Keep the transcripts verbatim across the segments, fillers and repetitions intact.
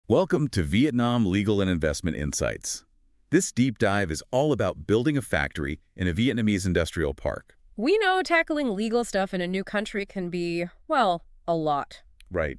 Welcome to Vietnam Legal and Investment Insights. This deep dive is all about building a factory in a Vietnamese industrial park. We know tackling legal stuff in a new country can be, well, a lot. Right.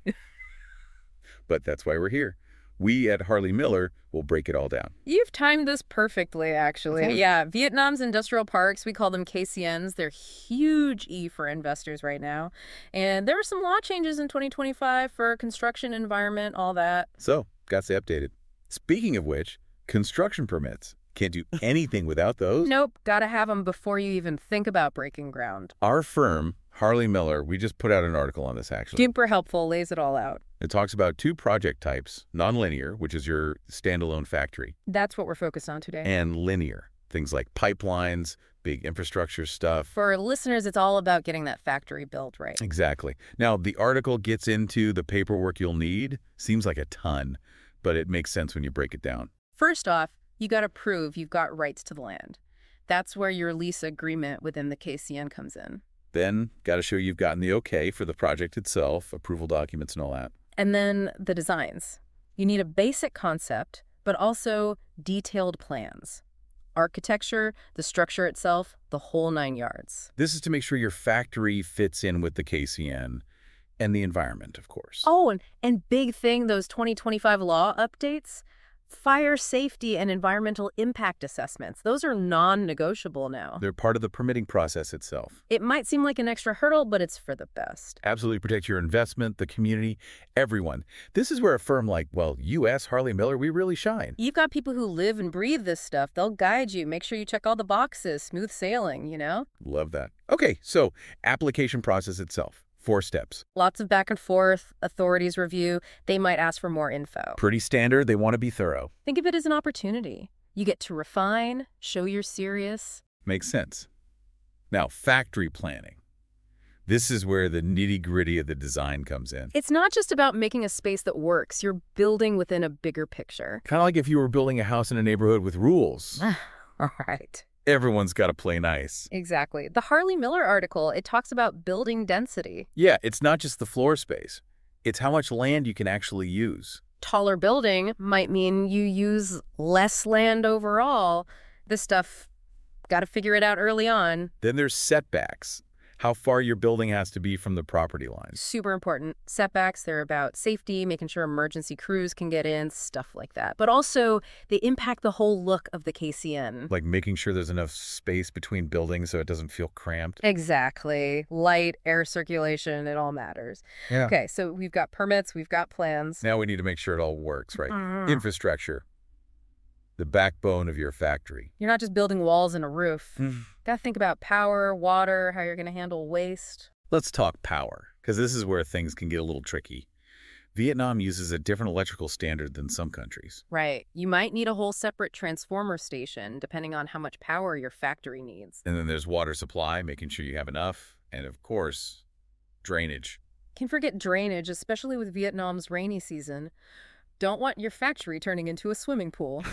But that's why we're here. We at Harley Miller will break it all down. You've timed this perfectly, actually. Okay. Yeah, Vietnam's industrial parks, we call them K C Ns. They're huge E for investors right now. And there were some law changes in twenty twenty-five for construction, environment, all that. So, got to stay updated. Speaking of which, construction permits. Can't do anything without those. Nope, gotta have them before you even think about breaking ground. Our firm, Harley Miller, we just put out an article on this, actually. Super helpful, lays it all out. It talks about two project types, nonlinear, which is your standalone factory, That's what we're focused on today. and linear, things like pipelines, big infrastructure stuff. For listeners, it's all about getting that factory built right. Exactly. Now, the article gets into the paperwork you'll need. Seems like a ton, but it makes sense when you break it down. First off, you got to prove you've got rights to the land. That's where your lease agreement within the K C N comes in. Then, got to show you've gotten the okay for the project itself, approval documents and all that. And then the designs. You need a basic concept, but also detailed plans. Architecture, the structure itself, the whole nine yards. This is to make sure your factory fits in with the K C N and the environment, of course. Oh, and, and big thing, those twenty twenty-five law updates. Fire safety and environmental impact assessments. Those are non-negotiable now. They're part of the permitting process itself. It might seem like an extra hurdle, but it's for the best. Absolutely protect your investment, the community, everyone. This is where a firm like, well, U S Harley Miller, we really shine. You've got people who live and breathe this stuff. They'll guide you, make sure you check all the boxes, smooth sailing, you know? Love that. Okay, so application process itself. Four steps. Lots of back and forth, authorities review. They might ask for more info. Pretty standard. They want to be thorough. Think of it as an opportunity. You get to refine, show you're serious. Makes sense. Now, factory planning. This is where the nitty-gritty of the design comes in. It's not just about making a space that works. You're building within a bigger picture. Kind of like if you were building a house in a neighborhood with rules. All right. Everyone's got to play nice. Exactly. The Harley Miller article, it talks about building density. Yeah, it's not just the floor space. It's how much land you can actually use. Taller building might mean you use less land overall. This stuff, got to figure it out early on. Then there's setbacks. How far your building has to be from the property lines. Super important. Setbacks, they're about safety, making sure emergency crews can get in, stuff like that. But also, they impact the whole look of the K C N. Like making sure there's enough space between buildings so it doesn't feel cramped. Exactly. Light, air circulation, it all matters. Yeah. Okay, so we've got permits, we've got plans. Now we need to make sure it all works, right? Mhm. Infrastructure. The backbone of your factory. You're not just building walls and a roof. Mm. Got to think about power, water, how you're going to handle waste. Let's talk power, because this is where things can get a little tricky. Vietnam uses a different electrical standard than some countries. Right. You might need a whole separate transformer station, depending on how much power your factory needs. And then there's water supply, making sure you have enough. And of course, drainage. Can't forget drainage, especially with Vietnam's rainy season. Don't want your factory turning into a swimming pool.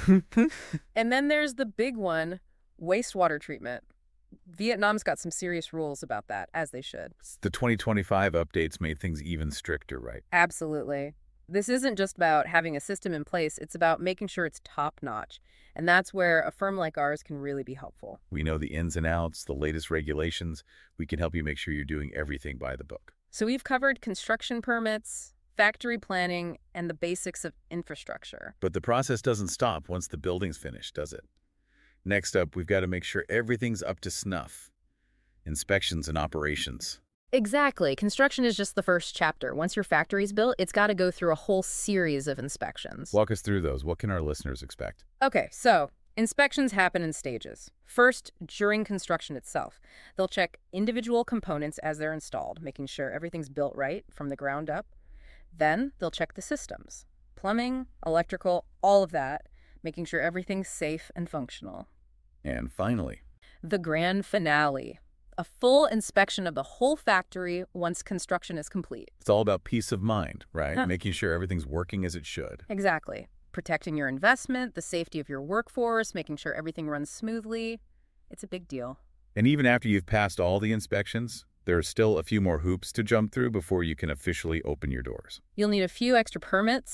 And then there's the big one, wastewater treatment. Vietnam's got some serious rules about that, as they should. The twenty twenty-five updates made things even stricter, right? Absolutely. This isn't just about having a system in place, it's about making sure it's top-notch. And that's where a firm like ours can really be helpful. We know the ins and outs, the latest regulations. We can help you make sure you're doing everything by the book. So we've covered construction permits, factory planning, and the basics of infrastructure. But the process doesn't stop once the building's finished, does it? Next up, we've got to make sure everything's up to snuff. Inspections and operations. Exactly. Construction is just the first chapter. Once your factory's built, it's got to go through a whole series of inspections. Walk us through those. What can our listeners expect? Okay, so inspections happen in stages. First, during construction itself, they'll check individual components as they're installed, making sure everything's built right from the ground up. Then they'll check the systems, plumbing, electrical, all of that, making sure everything's safe and functional. And finally, The grand finale, a full inspection of the whole factory once construction is complete. it's all about peace of mind, right? Huh. Making sure everything's working as it should. Exactly. Protecting your investment, the safety of your workforce, making sure everything runs smoothly. It's a big deal. And even after you've passed all the inspections, there are still a few more hoops to jump through before you can officially open your doors. You'll need a few extra permits,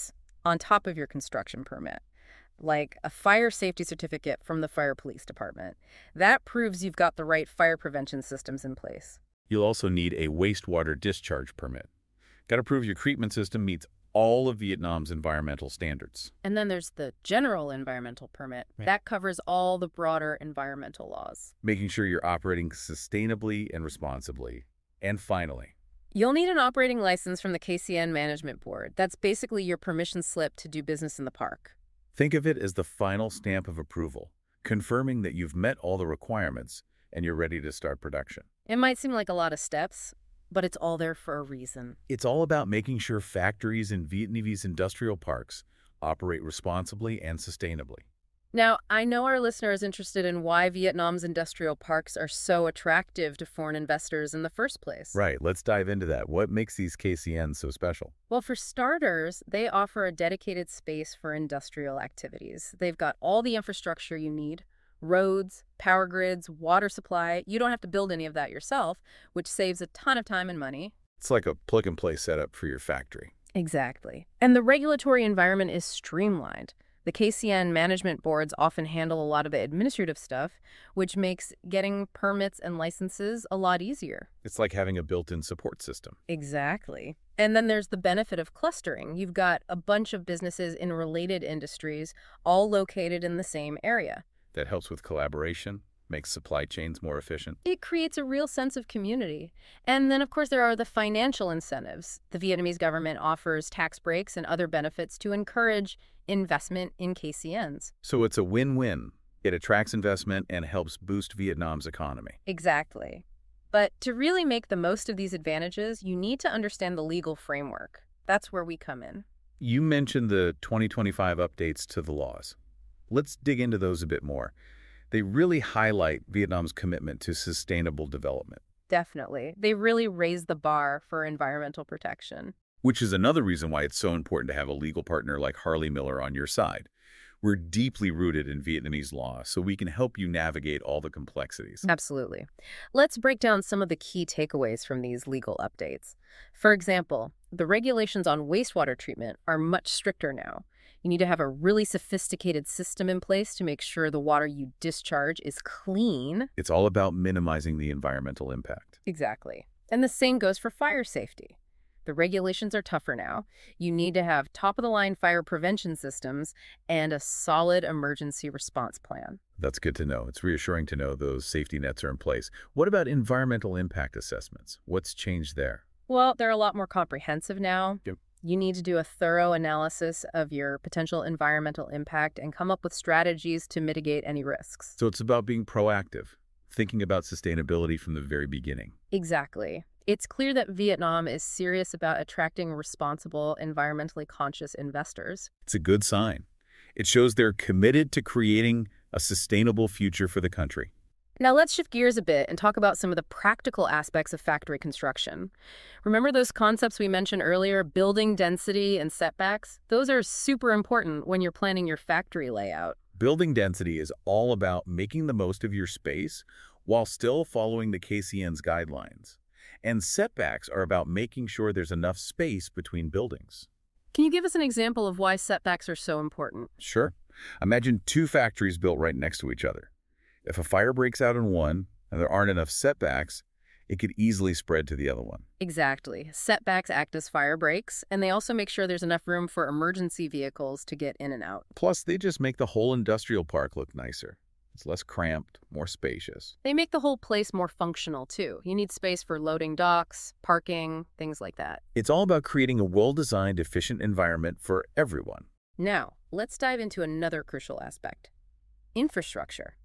on top of your construction permit, like a fire safety certificate from the fire police department. That proves you've got the right fire prevention systems in place. You'll also need a wastewater discharge permit. Got to prove your treatment system meets all of Vietnam's environmental standards. And then there's the general environmental permit. Right. That covers all the broader environmental laws. Making sure you're operating sustainably and responsibly. And finally, You'll need an operating license from the K C N Management Board. That's basically your permission slip to do business in the park. think of it as the final stamp of approval, confirming that you've met all the requirements and you're ready to start production. It might seem like a lot of steps, but it's all there for a reason. It's all about making sure factories in Vietnamese industrial parks operate responsibly and sustainably. Now, I know our listener is interested in why Vietnam's industrial parks are so attractive to foreign investors in the first place. Right, let's dive into that. What makes these K C Ns so special? Well, for starters, they offer a dedicated space for industrial activities. They've got all the infrastructure you need: roads, power grids, water supply. You don't have to build any of that yourself, which saves a ton of time and money. It's like a plug-and-play setup for your factory. Exactly. And the regulatory environment is streamlined. The K C N management boards often handle a lot of the administrative stuff, which makes getting permits and licenses a lot easier. It's like having a built-in support system. Exactly. And then there's the benefit of clustering. You've got a bunch of businesses in related industries, all located in the same area. That helps with collaboration, makes supply chains more efficient. It creates a real sense of community. And then, of course, there are the financial incentives. The Vietnamese government offers tax breaks and other benefits to encourage investment in K C Ns. So it's a win-win. It attracts investment and helps boost Vietnam's economy. Exactly. But to really make the most of these advantages, you need to understand the legal framework. That's where we come in. You mentioned the twenty twenty-five updates to the laws. Let's dig into those a bit more. They really highlight Vietnam's commitment to sustainable development, Definitely. They really raise the bar for environmental protection. which is another reason why it's so important to have a legal partner like Harley Miller on your side. We're deeply rooted in Vietnamese law, so we can help you navigate all the complexities. Absolutely. Let's break down some of the key takeaways from these legal updates. For example, the regulations on wastewater treatment are much stricter now. You need to have a really sophisticated system in place to make sure the water you discharge is clean. It's all about minimizing the environmental impact. Exactly. And the same goes for fire safety. The regulations are tougher now. You need to have top-of-the-line fire prevention systems and a solid emergency response plan. That's good to know. It's reassuring to know those safety nets are in place. What about environmental impact assessments? What's changed there? Well, they're a lot more comprehensive now. Yep. You need to do a thorough analysis of your potential environmental impact and come up with strategies to mitigate any risks. So it's about being proactive, thinking about sustainability from the very beginning. Exactly. It's clear that Vietnam is serious about attracting responsible, environmentally conscious investors. It's a good sign. It shows they're committed to creating a sustainable future for the country. Now let's shift gears a bit and talk about some of the practical aspects of factory construction. Remember those concepts we mentioned earlier, building density and setbacks? Those are super important when you're planning your factory layout. Building density is all about making the most of your space while still following the K C N's guidelines. And setbacks are about making sure there's enough space between buildings. Can you give us an example of why setbacks are so important? Sure. Imagine two factories built right next to each other. If a fire breaks out in one and there aren't enough setbacks, it could easily spread to the other one. Exactly. Setbacks act as fire breaks, and they also make sure there's enough room for emergency vehicles to get in and out. Plus, they just make the whole industrial park look nicer. It's less cramped, more spacious. They make the whole place more functional, too. You need space for loading docks, parking, things like that. It's all about creating a well-designed, efficient environment for everyone. Now, let's dive into another crucial aspect: infrastructure.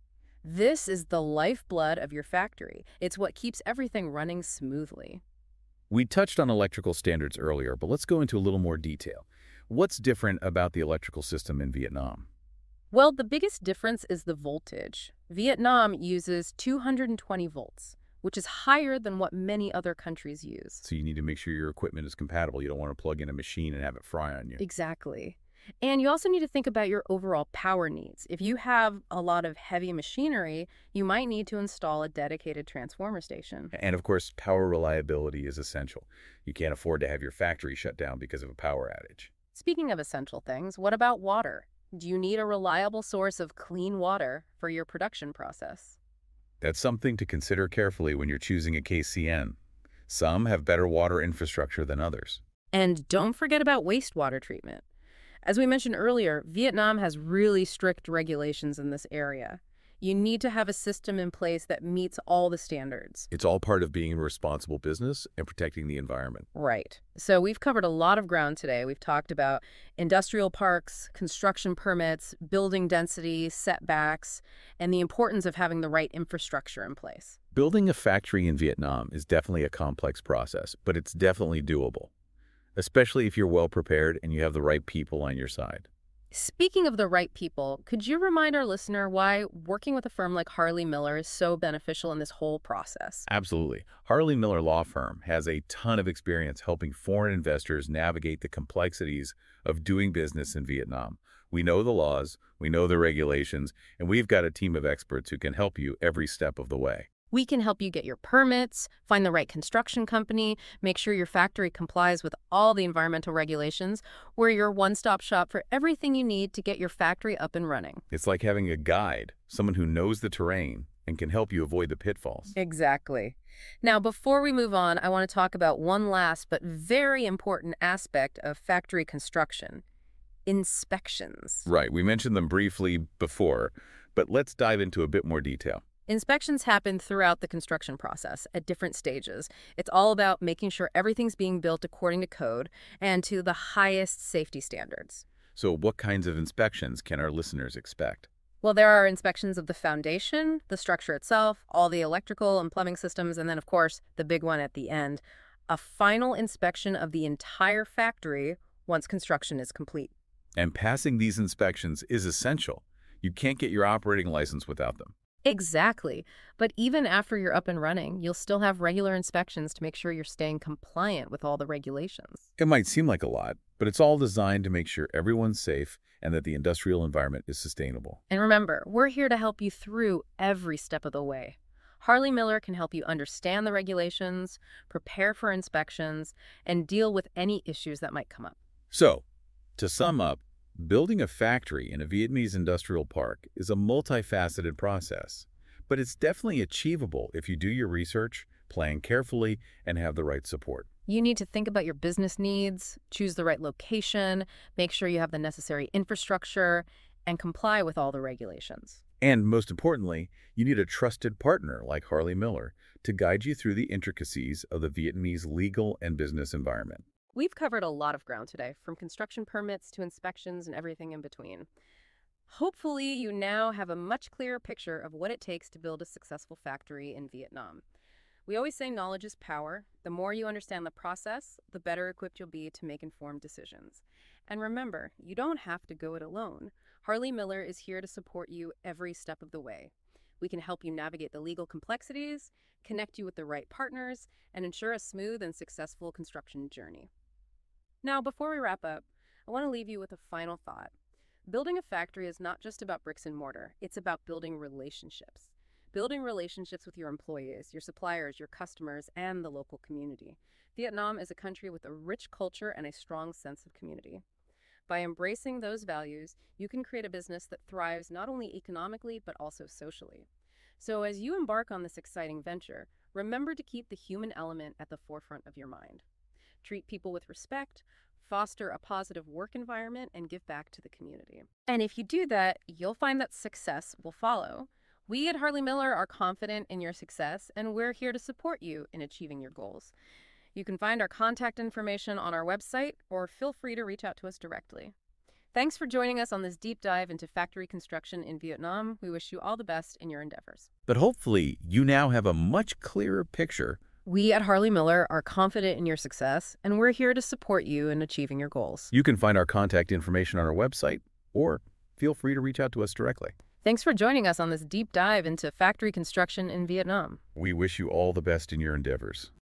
This is the lifeblood of your factory. It's what keeps everything running smoothly. We touched on electrical standards earlier, but let's go into a little more detail. What's different about the electrical system in Vietnam? Well, the biggest difference is the voltage. Vietnam uses two hundred twenty volts, which is higher than what many other countries use. So you need to make sure your equipment is compatible. You don't want to plug in a machine and have it fry on you. Exactly. And you also need to think about your overall power needs. If you have a lot of heavy machinery, you might need to install a dedicated transformer station. And of course, power reliability is essential. You can't afford to have your factory shut down because of a power outage. Speaking of essential things, what about water? Do you need a reliable source of clean water for your production process? That's something to consider carefully when you're choosing a K C N. Some have better water infrastructure than others. And don't forget about wastewater treatment. As we mentioned earlier, Vietnam has really strict regulations in this area. You need to have a system in place that meets all the standards. It's all part of being a responsible business and protecting the environment. Right. So we've covered a lot of ground today. We've talked about industrial parks, construction permits, building density, setbacks, and the importance of having the right infrastructure in place. Building a factory in Vietnam is definitely a complex process, but it's definitely doable, especially if you're well prepared and you have the right people on your side. Speaking of the right people, could you remind our listener why working with a firm like Harley Miller is so beneficial in this whole process? Absolutely. Harley Miller Law Firm has a ton of experience helping foreign investors navigate the complexities of doing business in Vietnam. We know the laws, we know the regulations, and we've got a team of experts who can help you every step of the way. We can help you get your permits, find the right construction company, make sure your factory complies with all the environmental regulations. We're your one-stop shop for everything you need to get your factory up and running. It's like having a guide, someone who knows the terrain and can help you avoid the pitfalls. Exactly. Now, before we move on, I want to talk about one last but very important aspect of factory construction: inspections. Right, we mentioned them briefly before, but let's dive into a bit more detail. Inspections happen throughout the construction process at different stages. It's all about making sure everything's being built according to code and to the highest safety standards. So what kinds of inspections can our listeners expect? Well, there are inspections of the foundation, the structure itself, all the electrical and plumbing systems, and then, of course, the big one at the end, a final inspection of the entire factory once construction is complete. And passing these inspections is essential. You can't get your operating license without them. Exactly. But even after you're up and running, you'll still have regular inspections to make sure you're staying compliant with all the regulations. It might seem like a lot, but it's all designed to make sure everyone's safe and that the industrial environment is sustainable. And remember, we're here to help you through every step of the way. Harley Miller can help you understand the regulations, prepare for inspections, and deal with any issues that might come up. So, to sum up, building a factory in a Vietnamese industrial park is a multifaceted process, but it's definitely achievable if you do your research, plan carefully, and have the right support. You need to think about your business needs, choose the right location, make sure you have the necessary infrastructure, and comply with all the regulations. And most importantly, you need a trusted partner like Harley Miller to guide you through the intricacies of the Vietnamese legal and business environment. We've covered a lot of ground today, from construction permits to inspections and everything in between. Hopefully, you now have a much clearer picture of what it takes to build a successful factory in Vietnam. We always say knowledge is power. The more you understand the process, the better equipped you'll be to make informed decisions. And remember, you don't have to go it alone. Harley Miller is here to support you every step of the way. We can help you navigate the legal complexities, connect you with the right partners, and ensure a smooth and successful construction journey. Now, before we wrap up, I want to leave you with a final thought. Building a factory is not just about bricks and mortar. It's about building relationships. Building relationships with your employees, your suppliers, your customers, and the local community. Vietnam is a country with a rich culture and a strong sense of community. By embracing those values, you can create a business that thrives not only economically, but also socially. So as you embark on this exciting venture, remember to keep the human element at the forefront of your mind. Treat people with respect, foster a positive work environment, and give back to the community. And if you do that, you'll find that success will follow. We at Harley Miller are confident in your success, and we're here to support you in achieving your goals. You can find our contact information on our website, or feel free to reach out to us directly. Thanks for joining us on this deep dive into factory construction in Vietnam. We wish you all the best in your endeavors. But hopefully, you now have a much clearer picture. We at Harley Miller are confident in your success, and we're here to support you in achieving your goals. You can find our contact information on our website, or feel free to reach out to us directly. Thanks for joining us on this deep dive into factory construction in Vietnam. We wish you all the best in your endeavors.